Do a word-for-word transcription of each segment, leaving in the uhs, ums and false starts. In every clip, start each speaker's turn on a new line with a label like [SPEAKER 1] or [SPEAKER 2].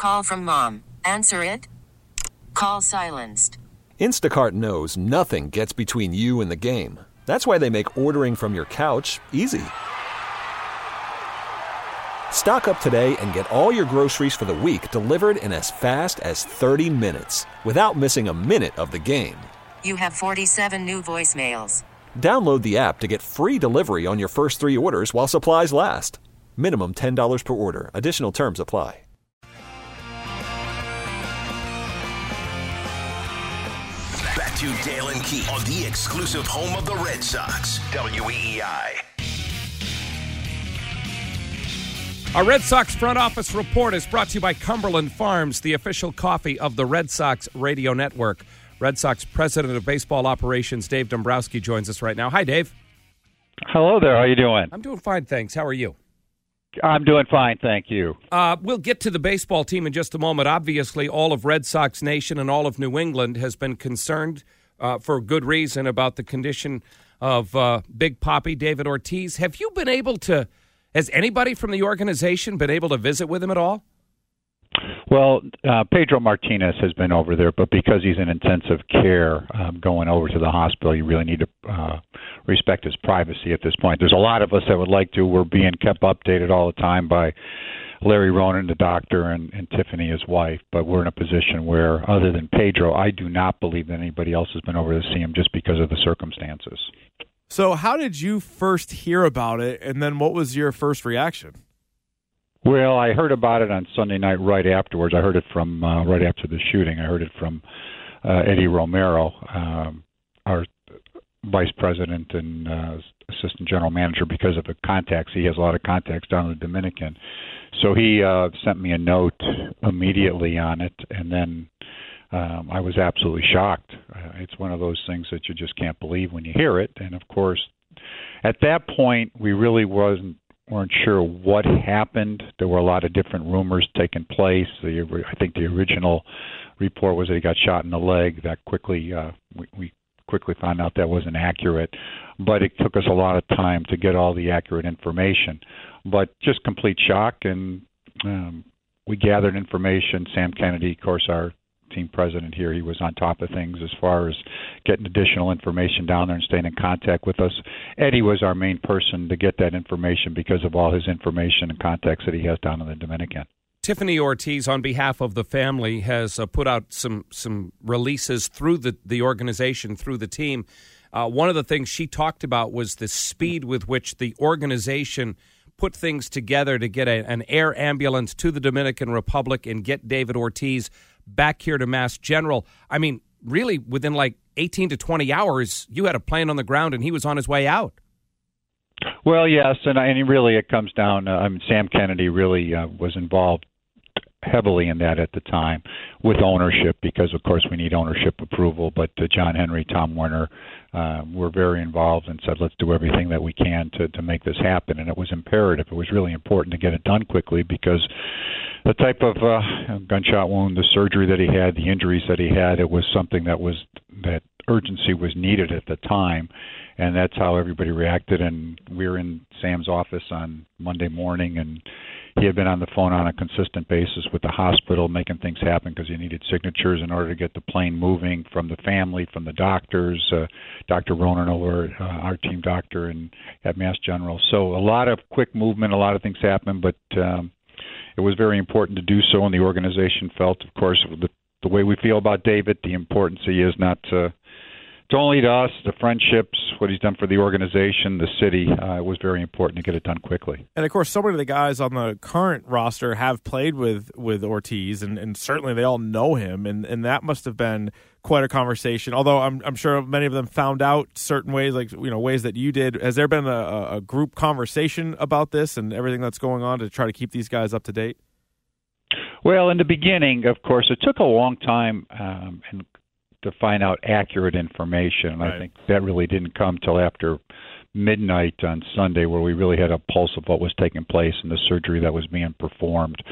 [SPEAKER 1] Call from mom. Answer it. Call silenced.
[SPEAKER 2] Instacart knows nothing gets between you and the game. That's why they make ordering from your couch easy. Stock up today and get all your groceries for the week delivered in as fast as thirty minutes without missing a minute of the game.
[SPEAKER 1] You have forty-seven new voicemails.
[SPEAKER 2] Download the app to get free delivery on your first three orders while supplies last. Minimum ten dollars per order. Additional terms apply.
[SPEAKER 3] Back to Dale and Keith on the exclusive home of the Red Sox, W E E I.
[SPEAKER 4] Our Red Sox front office report is brought to you by Cumberland Farms, the official coffee of the Red Sox radio network. Red Sox President of Baseball Operations, Dave Dombrowski, joins us right now. Hi, Dave.
[SPEAKER 5] Hello there. How you doing?
[SPEAKER 4] I'm doing fine, thanks. How are you?
[SPEAKER 5] I'm doing fine, thank you.
[SPEAKER 4] Uh, we'll get to the baseball team in just a moment. Obviously, all of Red Sox Nation and all of New England has been concerned uh, for good reason about the condition of uh, Big Papi, David Ortiz. Have you been able to, has anybody from the organization been able to visit with him at all?
[SPEAKER 5] Well, uh, Pedro Martinez has been over there, but because he's in intensive care um, going over to the hospital, you really need to uh, respect his privacy at this point. There's a lot of us that would like to. We're being kept updated all the time by Larry Ronan, the doctor, and, and Tiffany, his wife, but we're in a position where, other than Pedro, I do not believe that anybody else has been over to see him just because of the circumstances.
[SPEAKER 6] So how did you first hear about it, and then what was your first reaction?
[SPEAKER 5] Well, I heard about it on Sunday night right afterwards. I heard it from uh, right after the shooting. I heard it from uh, Eddie Romero, um, our vice president and uh, assistant general manager, because of the contacts. He has a lot of contacts down in the Dominican. So he uh, sent me a note immediately on it, and then um, I was absolutely shocked. Uh, it's one of those things that you just can't believe when you hear it. And, of course, at that point, we really wasn't weren't sure what happened. There were a lot of different rumors taking place. The, I think the original report was that he got shot in the leg. That quickly, uh, we, we quickly found out that wasn't accurate. But it took us a lot of time to get all the accurate information. But just complete shock, and um, we gathered information. Sam Kennedy, of course, our team president here, he was on top of things as far as getting additional information down there and staying in contact with us. Eddie was our main person to get that information because of all his information and contacts that he has down in the Dominican.
[SPEAKER 4] Tiffany Ortiz, on behalf of the family, has uh, put out some some releases through the, the organization, through the team. Uh, one of the things she talked about was the speed with which the organization put things together to get a, an air ambulance to the Dominican Republic and get David Ortiz back here to Mass General. I mean, really, within like eighteen to twenty hours, you had a plane on the ground and he was on his way out.
[SPEAKER 5] Well, yes, and, and really it comes down, uh, I mean, Sam Kennedy really uh, was involved heavily in that at the time with ownership, because, of course, we need ownership approval. But uh, John Henry, Tom Werner uh, were very involved and said, let's do everything that we can to, to make this happen. And it was imperative. It was really important to get it done quickly, because the type of uh, gunshot wound, the surgery that he had, the injuries that he had, it was something that was that urgency was needed at the time. And that's how everybody reacted. And we were in Sam's office on Monday morning, and he had been on the phone on a consistent basis with the hospital, making things happen because he needed signatures in order to get the plane moving, from the family, from the doctors, uh, Doctor Ronan over, uh, our team doctor and at Mass General. So a lot of quick movement, a lot of things happened, but um, it was very important to do so, and the organization felt, of course, the, the way we feel about David, the importance he is not to It's only to us, the friendships, what he's done for the organization, the city. Uh, it was very important to get it done quickly.
[SPEAKER 6] And, of course, so many of the guys on the current roster have played with, with Ortiz, and, and certainly they all know him, and, and that must have been quite a conversation, although I'm, I'm sure many of them found out certain ways, like, you know, ways that you did. Has there been a, a group conversation about this and everything that's going on to try to keep these guys up to date?
[SPEAKER 5] Well, in the beginning, of course, it took a long time um, and to find out accurate information. Right. I think that really didn't come till after midnight on Sunday, where we really had a pulse of what was taking place and the surgery that was being performed.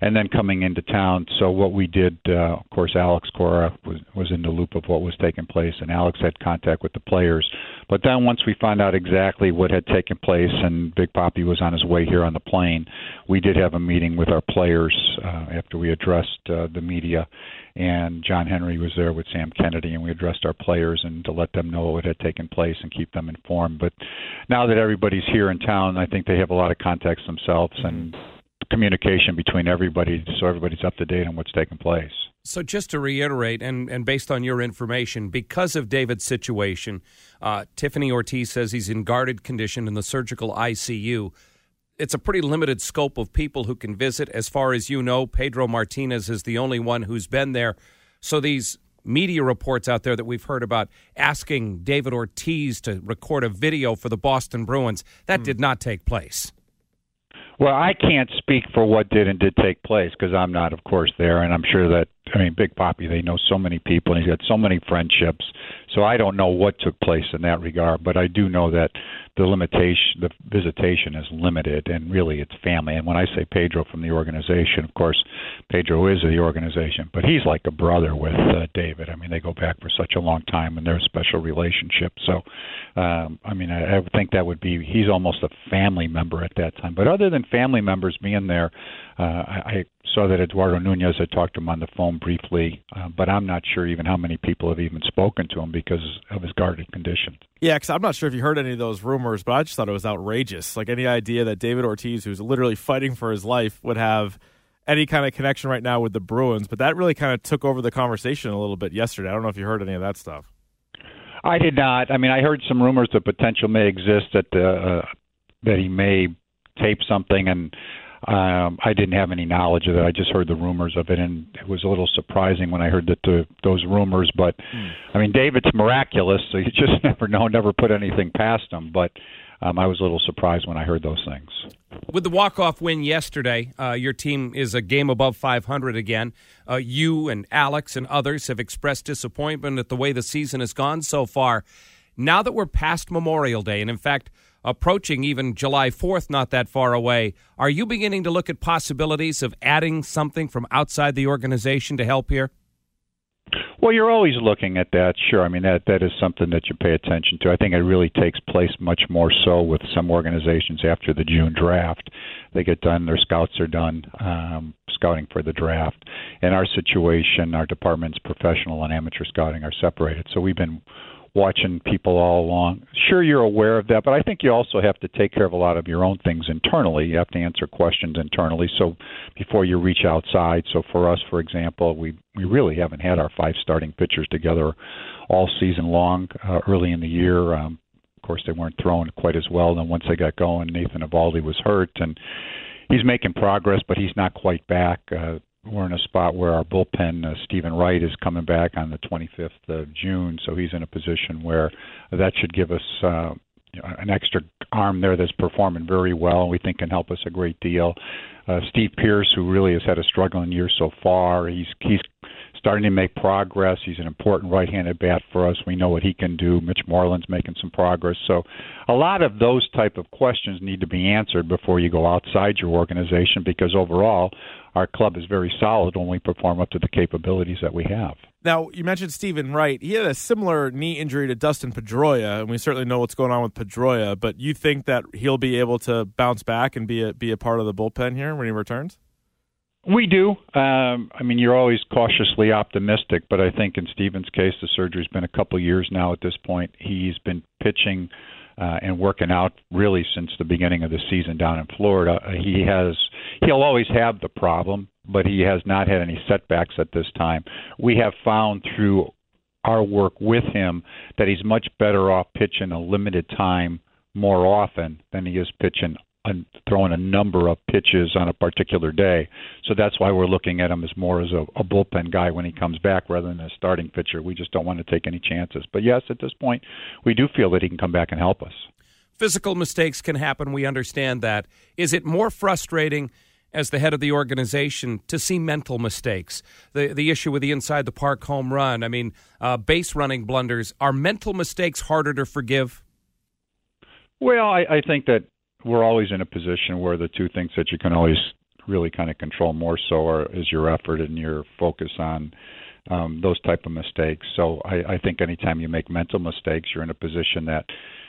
[SPEAKER 5] and then coming into town. So what we did, uh, of course, Alex Cora was, was in the loop of what was taking place, and Alex had contact with the players. But then once we found out exactly what had taken place and Big Papi was on his way here on the plane, we did have a meeting with our players uh, after we addressed uh, the media. And John Henry was there with Sam Kennedy, and we addressed our players and to let them know what had taken place and keep them informed. But now that everybody's here in town, I think they have a lot of context themselves and communication between everybody, so everybody's up to date on what's taking place.
[SPEAKER 4] So just to reiterate, and, and based on your information, because of David's situation, uh, Tiffany Ortiz says he's in guarded condition in the surgical I C U. It's a pretty limited scope of people who can visit. As far as you know, Pedro Martinez is the only one who's been there. So these media reports out there that we've heard about asking David Ortiz to record a video for the Boston Bruins, that mm. did not take place.
[SPEAKER 5] Well, I can't speak for what did and did take place because I'm not, of course, there. And I'm sure that, I mean, Big Papi, they know so many people, and he's got so many friendships. So I don't know what took place in that regard. But I do know that the limitation, the visitation is limited, and really it's family. And when I say Pedro from the organization, of course, Pedro is the organization. But he's like a brother with uh, David. I mean, they go back for such a long time, and they're a special relationship. So, um, I mean, I, I think that would be, he's almost a family member at that time. But other than family members being there, uh, I, I saw that Eduardo Nunez, I talked to him on the phone briefly, uh, but I'm not sure even how many people have even spoken to him because of his guarded condition.
[SPEAKER 6] Yeah, because I'm not sure if you heard any of those rumors, but I just thought it was outrageous. Like any idea that David Ortiz, who's literally fighting for his life, would have any kind of connection right now with the Bruins. But that really kind of took over the conversation a little bit yesterday. I don't know if you heard any of that stuff.
[SPEAKER 5] I did not. I mean, I heard some rumors the potential may exist that uh, that he may tape something, and um, I didn't have any knowledge of it. I just heard the rumors of it, and it was a little surprising when I heard that the, those rumors. But, mm. I mean, David's miraculous, so you just never know, never put anything past him. But um, I was a little surprised when I heard those things.
[SPEAKER 4] With the walk-off win yesterday, uh, your team is a game above five hundred again. Uh, you and Alex and others have expressed disappointment at the way the season has gone so far. Now that we're past Memorial Day, and in fact, approaching even July fourth, not that far away, are you beginning to look at possibilities of adding something from outside the organization to help here?
[SPEAKER 5] Well, you're always looking at that, sure. I mean, that that is something that you pay attention to. I think it really takes place much more so with some organizations after the June draft. They get done, their scouts are done, um, scouting for the draft. In our situation, our departments, professional and amateur scouting, are separated. So we've been watching people all along. Sure, you're aware of that, but I think you also have to take care of a lot of your own things internally. You have to answer questions internally so before you reach outside. So for us, for example, we, we really haven't had our five starting pitchers together all season long. Uh, early in the year, um, of course, they weren't throwing quite as well. Then once they got going, Nathan Eovaldi was hurt, and he's making progress, but he's not quite back. Uh, We're in a spot where our bullpen, uh, Stephen Wright, is coming back on the twenty-fifth of June, so he's in a position where that should give us uh, an extra arm there that's performing very well, and we think can help us a great deal. Uh, Steve Pierce, who really has had a struggling year so far, he's he's starting to make progress. He's an important right-handed bat for us. We know what he can do. Mitch Moreland's making some progress. So a lot of those type of questions need to be answered before you go outside your organization, because overall our club is very solid when we perform up to the capabilities that we have.
[SPEAKER 6] Now, you mentioned Stephen Wright. He had a similar knee injury to Dustin Pedroia, and we certainly know what's going on with Pedroia, but you think that he'll be able to bounce back and be a, be a part of the bullpen here when he returns?
[SPEAKER 5] We do. Um, I mean, you're always cautiously optimistic, but I think in Stephen's case, the surgery's been a couple of years now at this point. He's been pitching uh, and working out really since the beginning of the season down in Florida. Uh, he has, he'll always have the problem, but he has not had any setbacks at this time. We have found through our work with him that he's much better off pitching a limited time more often than he is pitching throwing a number of pitches on a particular day. So that's why we're looking at him as more as a, a bullpen guy when he comes back rather than a starting pitcher. We just don't want to take any chances. But yes, at this point, we do feel that he can come back and help us.
[SPEAKER 4] Physical mistakes can happen. We understand that. Is it more frustrating as the head of the organization to see mental mistakes? The the issue with the inside the park home run, I mean, uh, base running blunders, are mental mistakes harder to forgive?
[SPEAKER 5] Well, I, I think that we're always in a position where the two things that you can always really kind of control more so or is your effort and your focus on um, those type of mistakes. So I, I think anytime you make mental mistakes, you're in a position that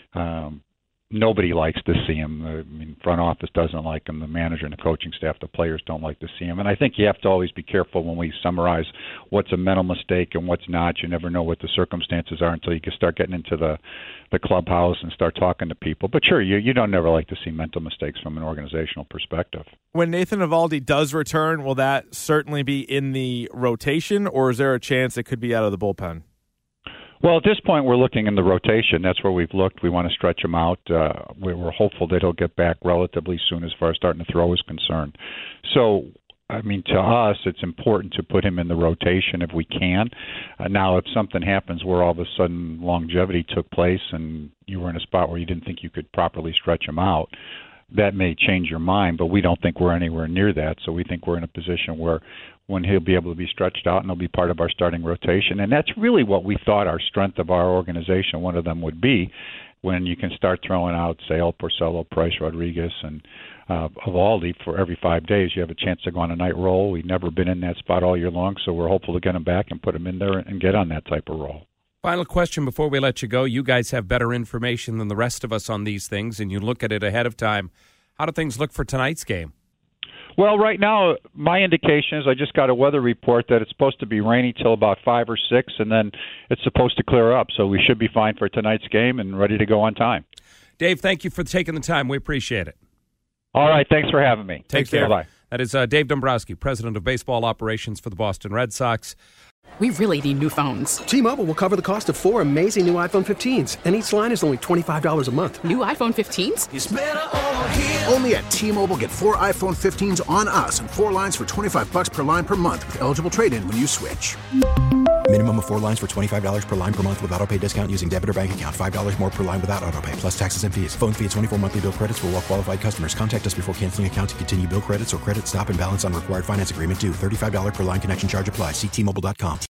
[SPEAKER 5] um, nobody likes to see them. I mean, front office doesn't like them. The manager and the coaching staff, the players don't like to see them. And I think you have to always be careful when we summarize what's a mental mistake and what's not. You never know what the circumstances are until you can start getting into the, the clubhouse and start talking to people. But sure, you, you don't never like to see mental mistakes from an organizational perspective.
[SPEAKER 6] When Nathan Eovaldi does return, will that certainly be in the rotation, or is there a chance it could be out of the bullpen?
[SPEAKER 5] Well, at this point, we're looking in the rotation. That's where we've looked. We want to stretch him out. Uh, we're hopeful that he'll get back relatively soon as far as starting to throw is concerned. So, I mean, to us, it's important to put him in the rotation if we can. Uh, now, if something happens where all of a sudden longevity took place and you were in a spot where you didn't think you could properly stretch him out, that may change your mind, but we don't think we're anywhere near that. So we think we're in a position where when he'll be able to be stretched out and he'll be part of our starting rotation. And that's really what we thought our strength of our organization, one of them would be, when you can start throwing out Sale, Porcello, Price, Rodriguez, and uh, Eovaldi for every five days. You have a chance to go on a night roll. We've never been in that spot all year long, so we're hopeful to get him back and put him in there and get on that type of roll.
[SPEAKER 4] Final question before we let you go. You guys have better information than the rest of us on these things, and you look at it ahead of time. How do things look for tonight's game?
[SPEAKER 5] Well, right now, my indication is I just got a weather report that it's supposed to be rainy till about five or six, and then it's supposed to clear up. So we should be fine for tonight's game and ready to go on time.
[SPEAKER 4] Dave, thank you for taking the time. We appreciate it.
[SPEAKER 5] All right. Thanks for having me.
[SPEAKER 4] Take care.
[SPEAKER 5] Bye-bye.
[SPEAKER 4] That is uh, Dave Dombrowski, president of baseball operations for the Boston Red Sox.
[SPEAKER 7] We really need new phones.
[SPEAKER 8] T-Mobile will cover the cost of four amazing new iPhone fifteens, and each line is only twenty-five dollars a month.
[SPEAKER 7] New iPhone fifteens?
[SPEAKER 9] It's better over here. Only at T-Mobile, get four iPhone fifteens on us and four lines for twenty-five dollars per line per month with eligible trade-in when you switch.
[SPEAKER 10] Minimum of four lines for twenty-five dollars per line per month with autopay discount using debit or bank account. five dollars more per line without autopay, plus taxes and fees. Phone fee at twenty-four monthly bill credits for well-qualified customers. Contact us before canceling account to continue bill credits or credit stop and balance on required finance agreement due. thirty-five dollars per line connection charge applies. See T Mobile dot com.